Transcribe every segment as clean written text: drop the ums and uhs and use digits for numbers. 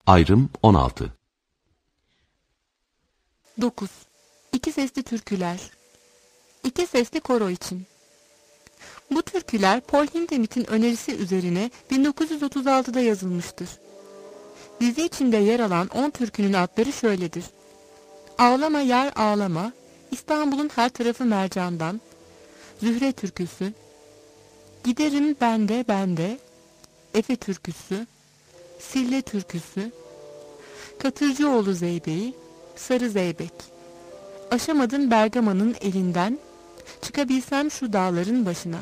Ayrım 16. 9. İki sesli türküler. İki sesli koro için. Bu türküler Paul Hindemith'in önerisi üzerine 1936'da yazılmıştır. Dizi içinde yer alan 10 türkünün adları şöyledir: Ağlama Yar Ağlama, İstanbul'un Her Tarafı Mercan'dan, Zühre Türküsü, Giderim Bende Bende, Efe Türküsü, Sille Türküsü, Katırcıoğlu Zeybeği, Sarı Zeybek, Aşamadım Bergama'nın elinden, Çıkabilsem şu dağların başına.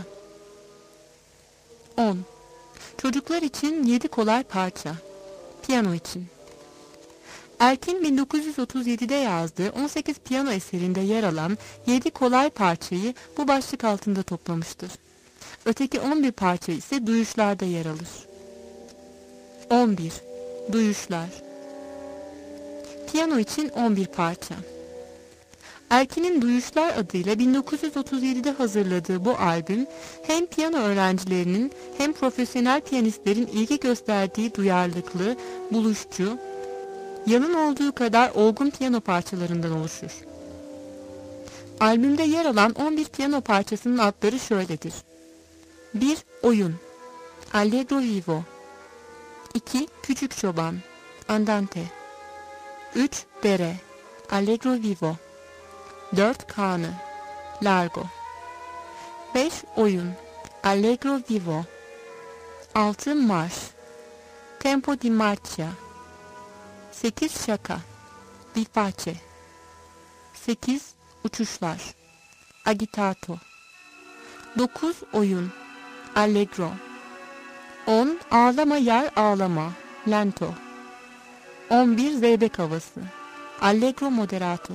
10. Çocuklar için 7 kolay parça. Piyano için. Erkin 1937'de yazdığı 18 piyano eserinde yer alan 7 kolay parçayı bu başlık altında toplamıştır. Öteki 11 parça ise duyuşlarda yer alır. 11. Duyuşlar. Piyano için 11 parça. Erkin'in Duyuşlar adıyla 1937'de hazırladığı bu albüm, hem piyano öğrencilerinin hem profesyonel piyanistlerin ilgi gösterdiği duyarlılıklı, buluşçu, yalın olduğu kadar olgun piyano parçalarından oluşur. Albümde yer alan 11 piyano parçasının adları şöyledir: 1. Oyun, Allegro Vivo. 2. Küçük Çoban, Andante. 3. Dere, Allegro Vivo. 4. Kanı, Largo. 5. Oyun, Allegro Vivo. 6. Marş, Tempo di Marcia. 8. Şaka, Vivace. 8. Uçuşlar, Agitato. 9. Oyun, Allegro. 10. Ağlama Yar Ağlama, Lento. 11. Zeybek Havası, Allegro Moderato.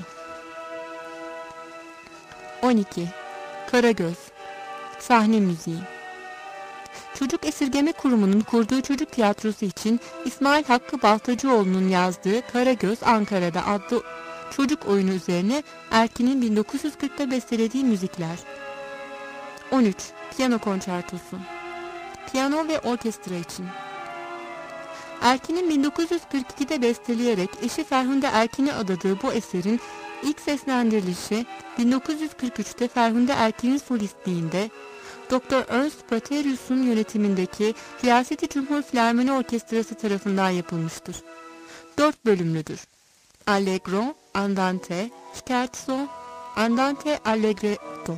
12. Karagöz, Sahne Müziği. Çocuk Esirgeme Kurumu'nun kurduğu çocuk tiyatrosu için İsmail Hakkı Baltacıoğlu'nun yazdığı Karagöz Ankara'da adlı çocuk oyunu üzerine Erkin'in 1940'ta bestelediği müzikler. 13. Piyano Konçertosu. Piyano ve orkestra için. Erkin'in 1942'de besteleyerek eşi Ferhunde Erkin'e adadığı bu eserin ilk seslendirilişi 1943'te Ferhunde Erkin'in solistliğinde Dr. Ernst Praterius'un yönetimindeki Riyaseti Cumhur Filarmoni Orkestrası tarafından yapılmıştır. 4 bölümlüdür: Allegro, Andante, Scherzo, Andante Allegretto.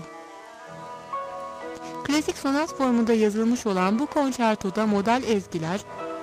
Klasik sonat formunda yazılmış olan bu konçertoda modal ezgiler,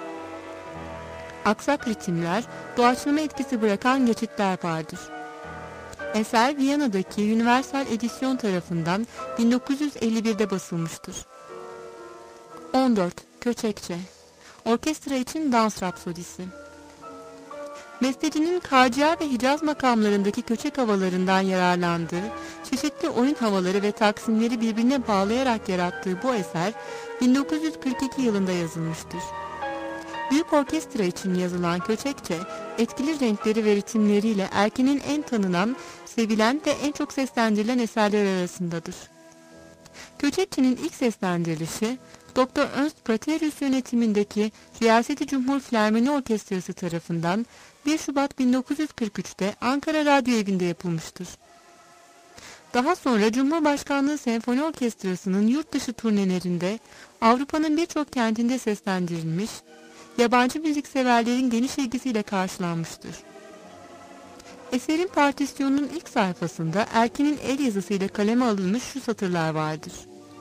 aksak ritimler, doğaçlama etkisi bırakan geçitler vardır. Eser Viyana'daki Universal Edisyon tarafından 1951'de basılmıştır. 14. Köçekçe, orkestra için dans rapsodisi. Bestecinin Kacia ve Hicaz makamlarındaki köçek havalarından yararlandığı, çeşitli oyun havaları ve taksimleri birbirine bağlayarak yarattığı bu eser 1942 yılında yazılmıştır. Büyük orkestra için yazılan Köçekçe, etkili renkleri ve ritimleriyle Erkin'in en tanınan, sevilen ve en çok seslendirilen eserler arasındadır. Köçekçe'nin ilk seslendirilişi, Dr. Ernst Praterius yönetimindeki Riyaseti Cumhur Filarmoni Orkestrası tarafından 1 Şubat 1943'te Ankara Radyo Evi'nde yapılmıştır. Daha sonra Cumhurbaşkanlığı Senfoni Orkestrası'nın yurt dışı turnelerinde Avrupa'nın birçok kentinde seslendirilmiş, yabancı müzikseverlerin geniş ilgisiyle karşılanmıştır. Eserin partisyonunun ilk sayfasında Erkin'in el yazısıyla kaleme alınmış şu satırlar vardır: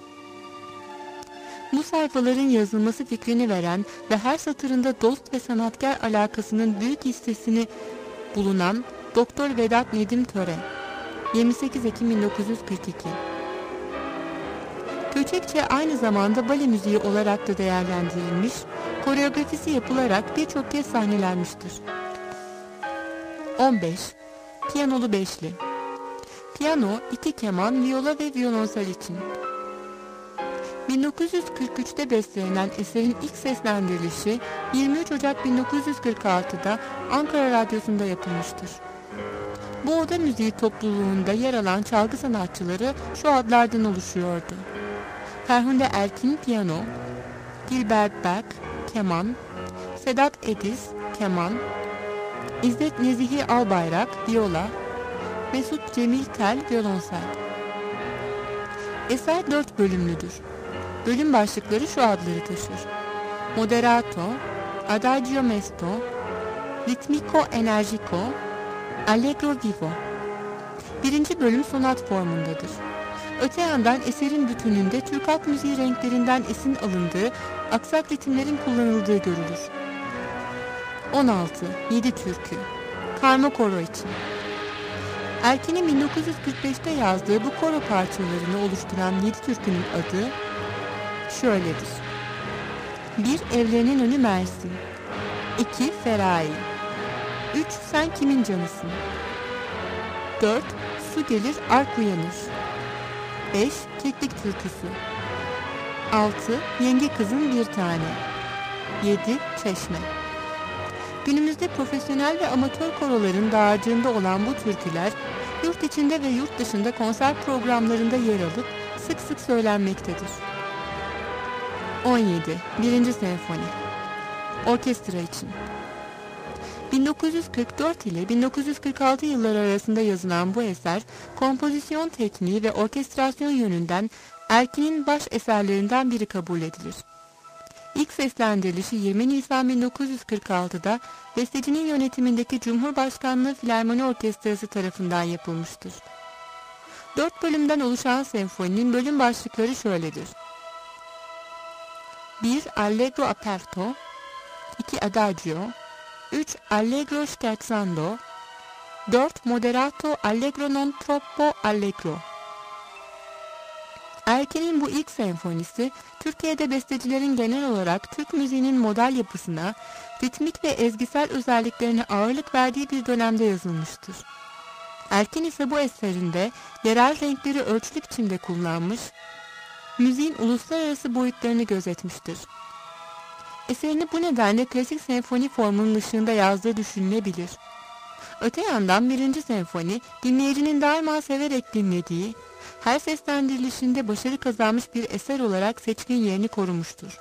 Bu sayfaların yazılması fikrini veren ve her satırında dost ve sanatkar alakasının büyük hissesini bulunan Doktor Vedat Nedim Töre, 28 Ekim 1942. Köçekçe aynı zamanda bale müziği olarak da değerlendirilmiş, koreografisi yapılarak birçok kez sahnelenmiştir. 15. Piyanolu Beşli. Piyano, 2 keman, viola ve violonsel için. 1943'te bestelenen eserin ilk seslendirilişi 23 Ocak 1946'da Ankara Radyosu'nda yapılmıştır. Bu oda müziği topluluğunda yer alan çalgı sanatçıları şu adlardan oluşuyordu: Ferhunde Erkin piyano, Gilbert Beck keman, Sedat Ediz keman, İzzet Nezihi Albayrak, viola, Mesut Cemil Tel, violonsel. Eser 4 bölümlüdür. Bölüm başlıkları şu adları taşır: Moderato, Adagio Mesto, Ritmico Energico, Allegro Vivo. Birinci bölüm sonat formundadır. Öte yandan eserin bütününde Türk halk müziği renklerinden esin alındığı, aksak ritimlerin kullanıldığı görülür. 16. 7 türkü. Karma koro için. Erkin'in 1945'te yazdığı bu koro parçalarını oluşturan 7 türkünün adı şöyledir: 1. Evlerinin önü Mersin. 2. Feraye. 3. Sen kimin canısın. 4. Su gelir ark uyanır. 5. Keklik türküsü. 6. Yenge kızın bir tane. 7. Çeşme. Günümüzde profesyonel ve amatör koroların dağarcığında olan bu türküler, yurt içinde ve yurt dışında konser programlarında yer alıp sık sık söylenmektedir. 17. 1. Senfoni. Orkestra için. 1944 ile 1946 yılları arasında yazılan bu eser, kompozisyon tekniği ve orkestrasyon yönünden Erkin'in baş eserlerinden biri kabul edilir. İlk seslendirilişi 20 Nisan 1946'da bestecinin yönetimindeki Cumhurbaşkanlığı Filarmoni Orkestrası tarafından yapılmıştır. 4 bölümden oluşan senfoninin bölüm başlıkları şöyledir: 1. Allegro aperto, 2. Adagio, 3. Allegro scherzando, 4. Moderato allegro non troppo allegro. Erkin'in bu ilk senfonisi, Türkiye'de bestecilerin genel olarak Türk müziğinin modal yapısına, ritmik ve ezgisel özelliklerine ağırlık verdiği bir dönemde yazılmıştır. Erkin ise bu eserinde yerel renkleri ölçülü biçimde kullanmış, müziğin uluslararası boyutlarını gözetmiştir. Eserini bu nedenle klasik senfoni formunun ışığında yazdığı düşünülebilir. Öte yandan 1. senfoni, dinleyicinin daima severek dinlediği, her seslendirilişinde başarı kazanmış bir eser olarak seçkin yerini korumuştur.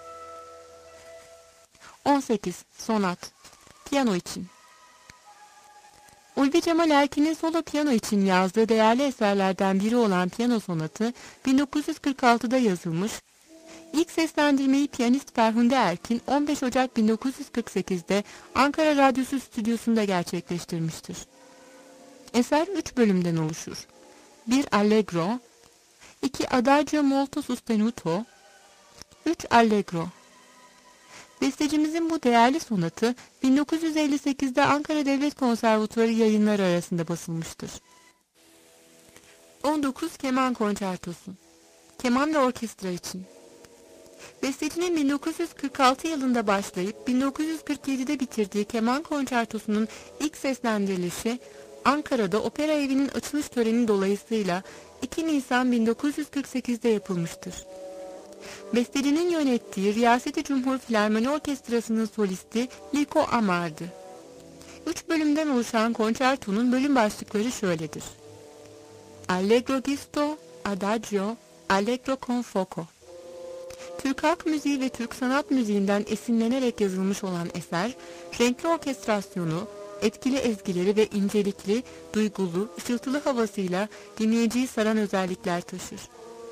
18. Sonat. Piyano için. Ulvi Cemal Erkin'in solo piyano için yazdığı değerli eserlerden biri olan Piyano Sonatı, 1946'da yazılmış, ilk seslendirmeyi piyanist Ferhunde Erkin 15 Ocak 1948'de Ankara Radyosu stüdyosunda gerçekleştirmiştir. Eser 3 bölümden oluşur: 1. Allegro, 2. Adagio molto sostenuto, 3. Allegro. Bestecimizin bu değerli sonatı 1958'de Ankara Devlet Konservatuvarı yayınları arasında basılmıştır. 19. Keman Konçertosu. Keman ve orkestra için. Bestecinin 1946 yılında başlayıp 1947'de bitirdiği Keman Konçertosu'nun ilk seslendirilişi Ankara'da Opera Evi'nin açılış töreni dolayısıyla 2 Nisan 1948'de yapılmıştır. Bestecinin yönettiği Riyaseti Cumhur Filarmoni Orkestrası'nın solisti Liko Amar'dı. 3 bölümden oluşan konçertonun bölüm başlıkları şöyledir: Allegro giusto, Adagio, Allegro con fuoco. Türk halk müziği ve Türk sanat müziğinden esinlenerek yazılmış olan eser, renkli orkestrasyonu, etkili ezgileri ve incelikli, duygulu, ışıltılı havasıyla dinleyiciyi saran özellikler taşır.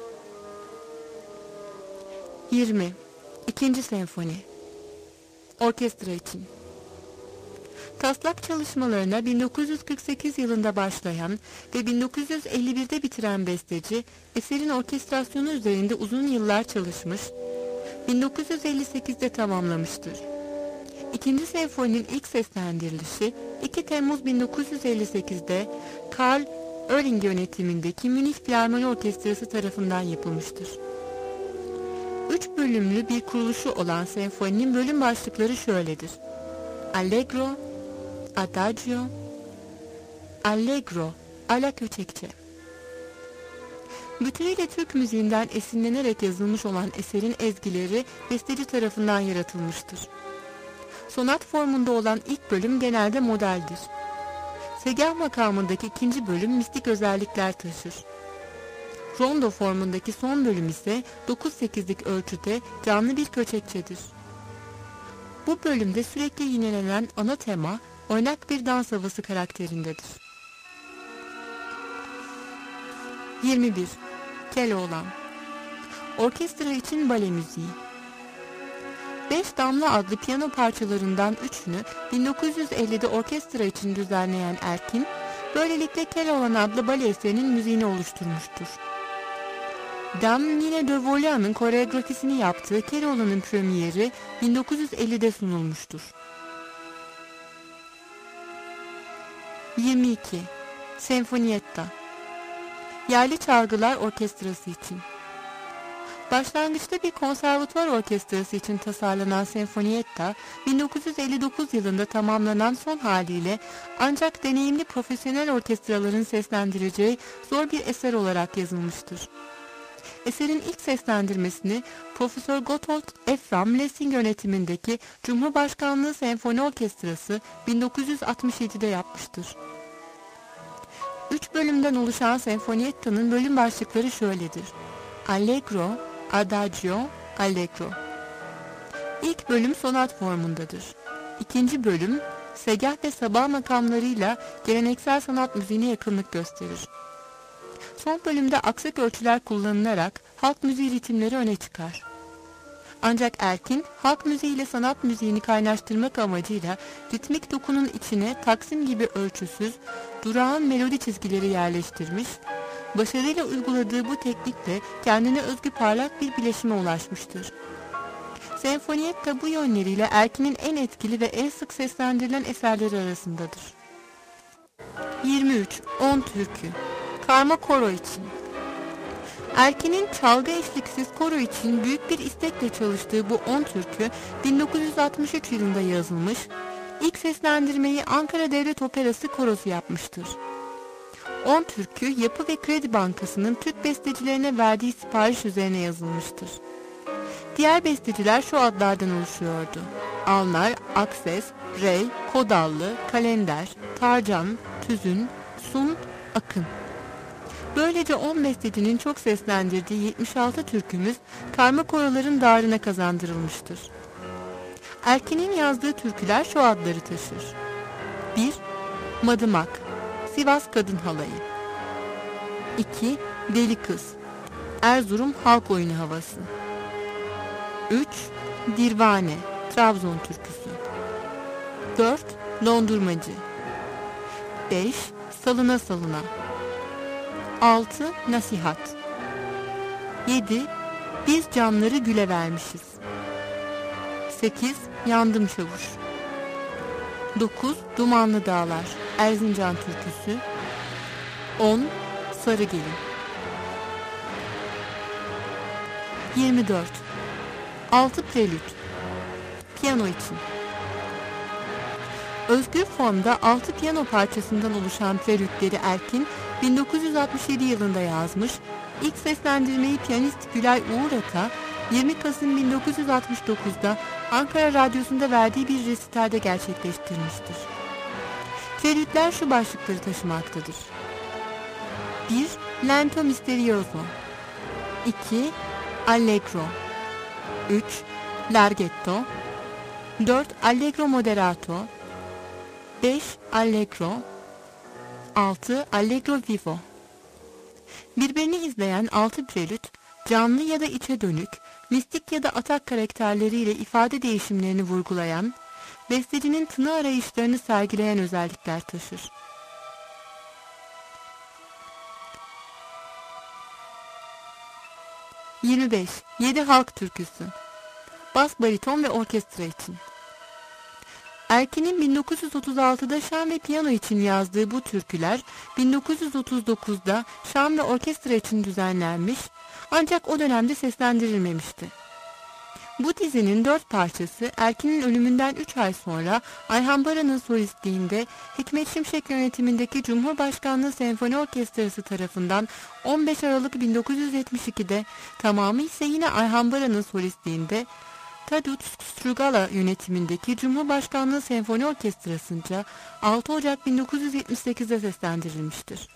20. 2. Senfoni. Orkestra için. Taslak çalışmalarına 1948 yılında başlayan ve 1951'de bitiren besteci, eserin orkestrasyonu üzerinde uzun yıllar çalışmış, 1958'de tamamlamıştır. 2. senfoninin ilk seslendirilişi 2 Temmuz 1958'de Karl Oering yönetimindeki Münih Filarmoni Orkestrası tarafından yapılmıştır. 3 bölümlü bir kuruluşu olan senfoninin bölüm başlıkları şöyledir: Allegro, Adagio, Allegro, ala köçekçe. Bütünüyle Türk müziğinden esinlenerek yazılmış olan eserin ezgileri besteci tarafından yaratılmıştır. Sonat formunda olan ilk bölüm genelde modeldir. Segah makamındaki ikinci bölüm mistik özellikler taşır. Rondo formundaki son bölüm ise 9/8'lik ölçüde canlı bir köçekçedir. Bu bölümde sürekli yinelenen ana tema oynak bir dans havası karakterindedir. 21. Keloğlan. Orkestra için bale müziği. 5 Damla adlı piyano parçalarından 3'ünü 1950'de orkestra için düzenleyen Erkin, böylelikle Keloğlan adlı bale eserinin müziğini oluşturmuştur. Dame Nina de Volia'nın koreografisini yaptığı Keloğlan'ın premieri 1950'de sunulmuştur. 22. Senfonietta. Yerli çalgılar orkestrası için. Başlangıçta bir konservatuvar orkestrası için tasarlanan Senfonietta, 1959 yılında tamamlanan son haliyle ancak deneyimli profesyonel orkestraların seslendireceği zor bir eser olarak yazılmıştır. Eserin ilk seslendirmesini Profesör Gotthold Ephraim Lessing yönetimindeki Cumhurbaşkanlığı Senfoni Orkestrası 1967'de yapmıştır. 3 bölümden oluşan Senfonietta'nın bölüm başlıkları şöyledir: Allegro, Adagio, Allegro. İlk bölüm sonat formundadır. İkinci bölüm, segah ve sabah makamlarıyla geleneksel sanat müziğine yakınlık gösterir. Son bölümde aksik ölçüler kullanılarak halk müziği ritimleri öne çıkar. Ancak Erkin, halk müziği ile sanat müziğini kaynaştırmak amacıyla ritmik dokunun içine taksim gibi ölçüsüz, durağan melodi çizgileri yerleştirmiş, başarıyla uyguladığı bu teknikle kendine özgü parlak bir bileşime ulaşmıştır. Senfonietta bu yönleriyle Erkin'in en etkili ve en sık seslendirilen eserleri arasındadır. 23. 10 türkü. Karma koro için. Erkin'in çalgı eşliksiz koro için büyük bir istekle çalıştığı bu 10 türkü 1963 yılında yazılmış, ilk seslendirmeyi Ankara Devlet Operası Korosu yapmıştır. 10 türkü Yapı ve Kredi Bankası'nın Türk bestecilerine verdiği sipariş üzerine yazılmıştır. Diğer besteciler şu adlardan oluşuyordu: Alnar, Akses, Rey, Kodallı, Kalender, Tarcan, Tüzün, Sun, Akın. Böylece 10 bestecinin çok seslendirdiği 76 türkümüz karma koroların dağrına kazandırılmıştır. Erkin'in yazdığı türküler şu adları taşır: 1. Madımak, Sivas Kadın Halayı. 2. Deli Kız, Erzurum Halk Oyunu Havası. 3. Dirvane, Trabzon Türküsü. 4. Dondurmacı. 5. Salına Salına. 6. Nasihat. 7. Biz canları güle vermişiz. 8. Yandım Çavuş. 9. Dumanlı Dağlar, Erzincan Türküsü. 10. Sarı Gelin. 24. 6 Prelüt. Piyano için. Özgür formda 6 piyano parçasından oluşan prelütleri Erkin 1967 yılında yazmış, ilk seslendirmeyi piyanist Gülay Uğuraka 20 Kasım 1969'da Ankara Radyosu'nda verdiği bir resitalde gerçekleştirmiştir. Prelütler şu başlıkları taşımaktadır: 1. Lento Misterioso. 2. Allegro. 3. Larghetto. 4. Allegro Moderato. 5. Allegro. 6. Allegro Vivo. Birbirini izleyen 6 prelüt, canlı ya da içe dönük, mistik ya da atak karakterleriyle ifade değişimlerini vurgulayan, bestecinin tını arayışlarını sergileyen özellikler taşır. ...25. 7 Halk Türküsü. Bas, bariton ve orkestra için. Erkin'in 1936'da şan ve piyano için yazdığı bu türküler 1939'da şan ve orkestra için düzenlenmiş, ancak o dönemde seslendirilmemişti. Bu dizinin 4 parçası Erkin'in ölümünden 3 ay sonra Ayhan Baran'ın solistliğinde Hikmet Şimşek yönetimindeki Cumhurbaşkanlığı Senfoni Orkestrası tarafından 15 Aralık 1972'de, tamamı ise yine Ayhan Baran'ın solistliğinde Tadeusz Strugala yönetimindeki Cumhurbaşkanlığı Senfoni Orkestrası'nca 6 Ocak 1978'de seslendirilmiştir.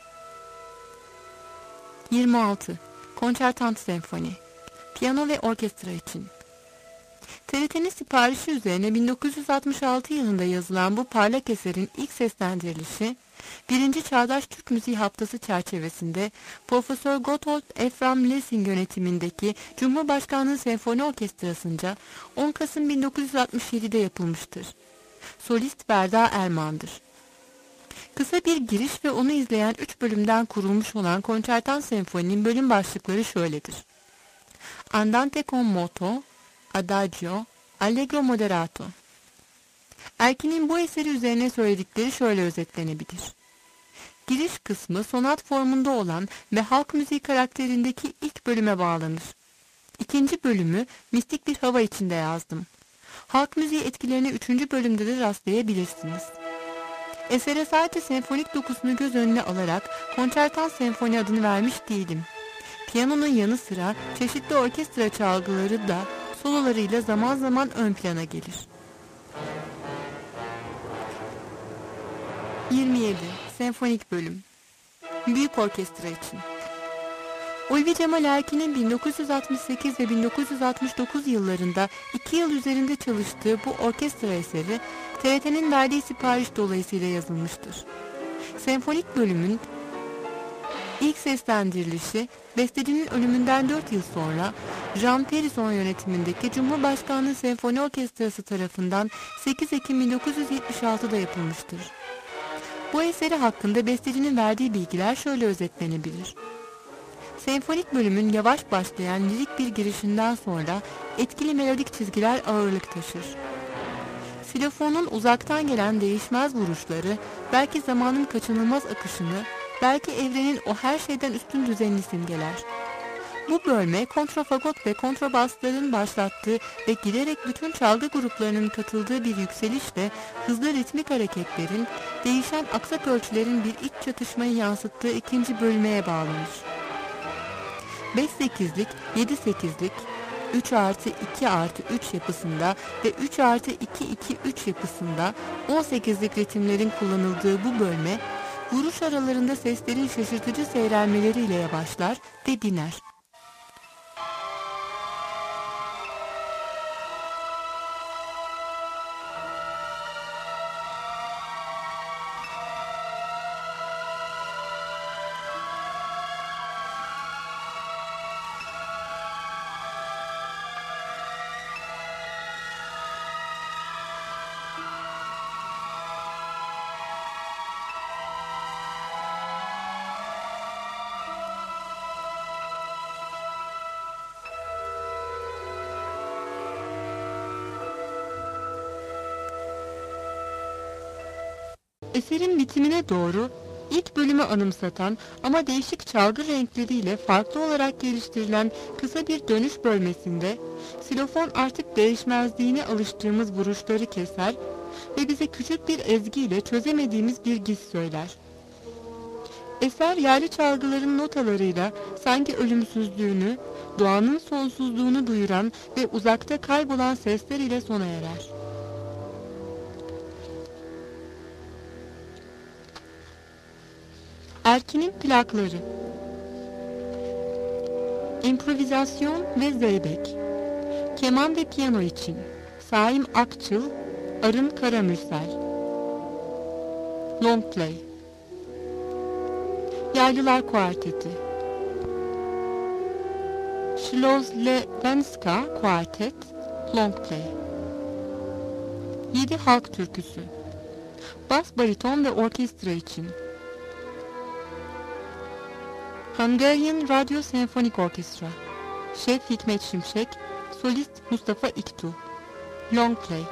26. Konçertant Senfoni. Piyano ve orkestra için. TRT'nin siparişi üzerine 1966 yılında yazılan bu parlak eserin ilk seslendirilişi, 1. Çağdaş Türk Müziği Haftası çerçevesinde Profesör Gotthold Ephraim Lessing yönetimindeki Cumhurbaşkanlığı Senfoni Orkestrası'nca 10 Kasım 1967'de yapılmıştır. Solist Berda Erman'dır. Kısa bir giriş ve onu izleyen 3 bölümden kurulmuş olan Konçertan Senfoni'nin bölüm başlıkları şöyledir: Andante con moto, Adagio, Allegro moderato. Erkin'in bu eseri üzerine söyledikleri şöyle özetlenebilir. Giriş kısmı sonat formunda olan ve halk müziği karakterindeki ilk bölüme bağlanır. İkinci bölümü mistik bir hava içinde yazdım. Halk müziği etkilerine 3. bölümde de rastlayabilirsiniz. Esere sadece senfonik dokusunu göz önüne alarak Konçertan Senfoni adını vermiş değilim. Piyanonun yanı sıra çeşitli orkestra çalgıları da sololarıyla zaman zaman ön plana gelir. 27. Senfonik bölüm. Büyük orkestra için. Ulvi Cemal Erkin'in 1968 ve 1969 yıllarında 2 yıl üzerinde çalıştığı bu orkestra eseri, TRT'nin verdiği sipariş dolayısıyla yazılmıştır. Senfonik bölümün ilk seslendirilişi, bestecinin ölümünden 4 yıl sonra Jean Perrison yönetimindeki Cumhurbaşkanlığı Senfoni Orkestrası tarafından 8 Ekim 1976'da yapılmıştır. Bu eseri hakkında bestecinin verdiği bilgiler şöyle özetlenebilir. Senfonik bölümün yavaş başlayan lirik bir girişinden sonra etkili melodik çizgiler ağırlık taşır. Silofonun uzaktan gelen değişmez vuruşları, belki zamanın kaçınılmaz akışını, belki evrenin o her şeyden üstün düzenini simgeler. Bu bölme kontrafagot ve kontrabasların başlattığı ve giderek bütün çalgı gruplarının katıldığı bir yükselişle hızlı ritmik hareketlerin, değişen aksak ölçülerin bir iç çatışmayı yansıttığı ikinci bölmeye bağlanır. 5-8'lik, 7-8'lik, 3+2+3 yapısında ve 3+2-2-3 yapısında 18'lik ritimlerin kullanıldığı bu bölme, vuruş aralarında seslerin şaşırtıcı seyrelmeleriyle yavaşlar ve diner. Eserin bitimine doğru ilk bölümü anımsatan ama değişik çalgı renkleriyle farklı olarak geliştirilen kısa bir dönüş bölmesinde silofon artık değişmezliğine alıştığımız vuruşları keser ve bize küçük bir ezgiyle çözemediğimiz bir giz söyler. Eser yerli çalgıların notalarıyla sanki ölümsüzlüğünü, doğanın sonsuzluğunu duyuran ve uzakta kaybolan sesler ile sona erer. Erkin'in plakları. İmprovizasyon ve zeybek. Keman ve piyano için Saim Akçıl, Arın Karamürsel. Long play. Yaylılar Kuarteti. Ślozlewenska Kuartet, long play. 7 halk türküsü. Bas bariton ve orkestra için Hungarian Radio Symphonic Orchestra. Şef Hikmet Şimşek, solist Mustafa İktu. Long play.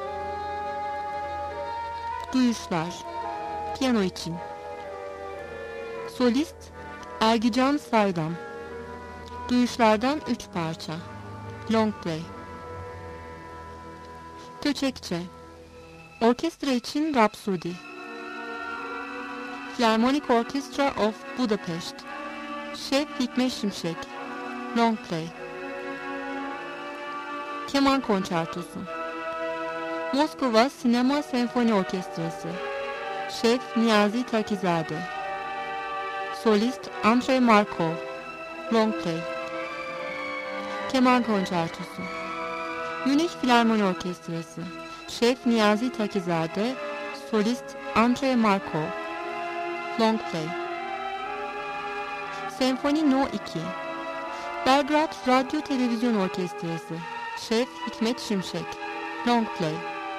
Duyuşlar. Piyano için solist Ergican Saydam. Duyuşlardan 3 parça. Long play. Köçekçe. Orkestra için Rhapsody. Philharmonic Orchestra of Budapest. Şef Hikmet Şimşek. Long play. Keman Konçertosu. Moskova Sinema Senfoni Orkestrası. Şef Niyazi Takizade. Solist Andrei Markov. Long play. Keman Konçertosu. Münih Filarmoni Orkestrası, Şef Niyazi Takizade, Solist Andrei Markov, Long Play. Senfoni No. 2, Belgrad Radyo Televizyon Orkestrası, Şef Hikmet Şimşek, Long Play.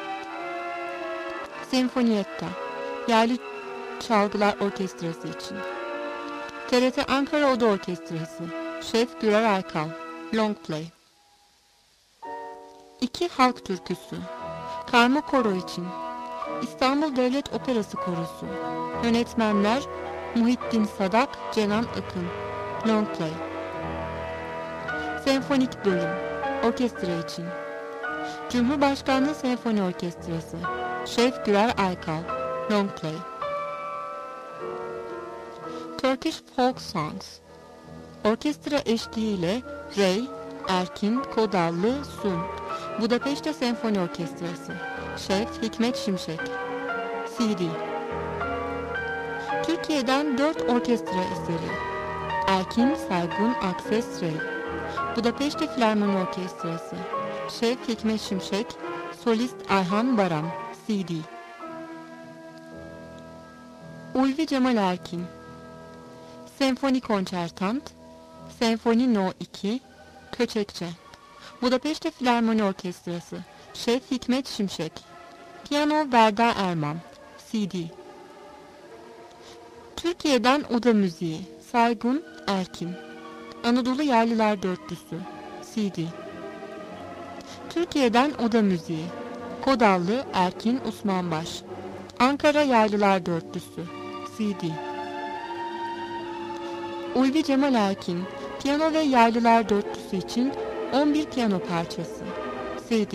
Senfonietta, Yerli Çalgılar Orkestrası için. TRT Ankara Oda Orkestrası, Şef Gürer Aykal, Long Play. 2 Halk Türküsü, Karma Koro için. İstanbul Devlet Operası Korosu. Yönetmenler Muhittin Sadak, Cenan Akın, Long Play. Senfonik Bölüm, Orkestra için. Cumhurbaşkanlığı Senfoni Orkestrası, Şef Gürer Aykal, Long Play. Turkish Folk Songs, orkestra eşliğiyle Rey, Erkin, Kodallı, Sun, Budapeşte Senfoni Orkestrası, Şef Hikmet Şimşek, CD. Türkiye'den 4 orkestra eseri: Erkin, Saygun, Akses, Rey. Budapeşte Filarmoni Orkestrası, Şef Hikmet Şimşek, Solist Ayhan Baran, CD. Ulvi Cemal Erkin, Senfoni Konçertant, Senfoni No. 2, Köçekçe. Budapeşte Filarmoni Orkestrası, Şef Hikmet Şimşek, Piyano Berda Erman, CD. Türkiye'den Oda Müziği, Saygun, Erkin, Anadolu Yerliler Dörtlüsü, CD. Türkiye'den Oda Müziği, Kodallı, Erkin, Osmanbaş, Ankara Yerliler Dörtlüsü, CD. Ulvi Cemal Erkin, Piyano ve Yaylılar Dörtlüsü için 11 piyano parçası, CD.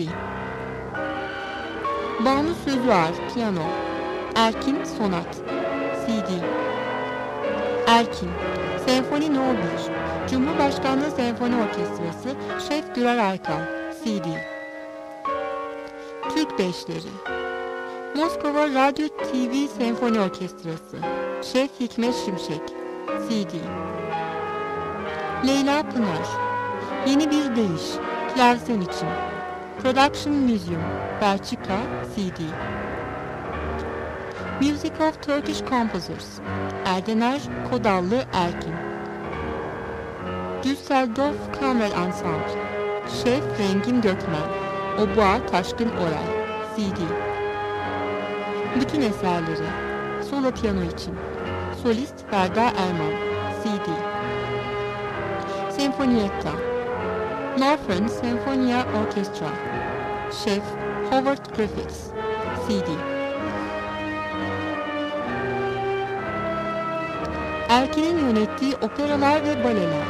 Banu Sözüar, Piyano, Erkin, Sonat, CD. Erkin, Senfoni No. 1, Cumhurbaşkanlığı Senfoni Orkestrası, Şef Gürer Aykal, CD. Türk Beşleri, Moskova Radyo TV Senfoni Orkestrası, Şef Hikmet Şimşek, CD. Leyla Pınar, Yeni Bir Deyiş, Klavsen için, Production Museum, Belçika, CD. Music of Turkish Composers, Erdener, Kodallı, Erkin. Düsseldorf Kammer Ensemble, Şef Rengin Gökmen, Oboa Taşkın Oray, CD. Bütün eserleri, solo piyano için, Solist Berda Erman, CD. Senfonietta, Northern Sinfonia Orchestra, Şef Howard Griffiths, CD. Erkin'in yönettiği operalar ve baleler.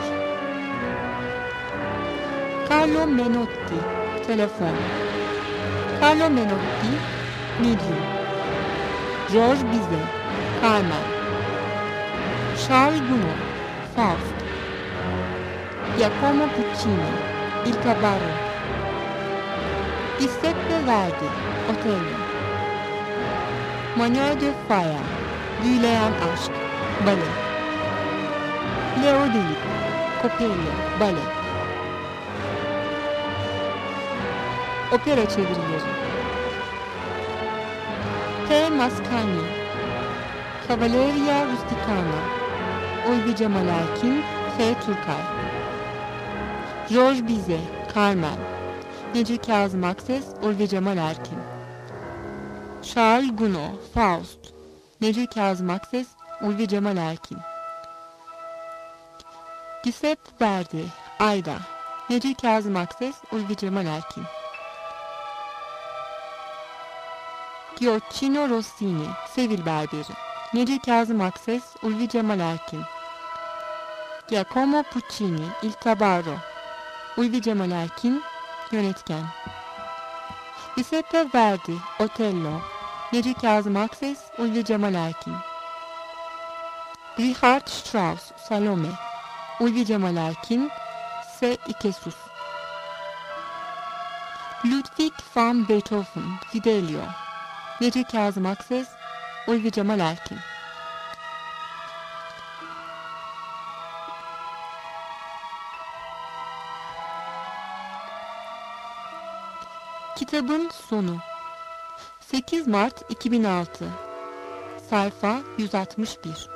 Carlo Menotti, Telefon. Carlo Menotti, Medium. George Bizet, Carmen. Charles Gounod, Faust. Giacomo Puccini, Il Tabarro. Giuseppe Verdi, Otello. Manuel de Falla, Büyüleyen Aşk, Bale. Leo Delibes, Coppelia, Bale. Opera çevirileri. T. Mascagni, Cavalleria Rusticana, Ulvi Cemal Erkin, F. Turkay. George Bizet, Carmen. Necip Kazım Akses, Ulvi Cemal Erkin. Charles Gounod, Faust. Necip Kazım Akses, Ulvi Cemal Erkin. Giuseppe Verdi, Aida. Necip Kazım Akses, Ulvi Cemal Erkin. Gioacchino Rossini, Sevil Berberi. Necip Kazım Akses, Ulvi Cemal Erkin. Giacomo Puccini, Il Tabarro. Ulvi Cemal Erkin, yönetken. Giuseppe Verdi, Otello. Necip Kazım Akses, Ulvi Cemal Erkin. Richard Strauss, Salome. Ulvi Cemal Erkin, S. Ikesus. Ludwig van Beethoven, Fidelio. Necip Kazım Akses, Ulvi Cemal Erkin. Kitabın sonu. 8 Mart 2006. Sayfa 161.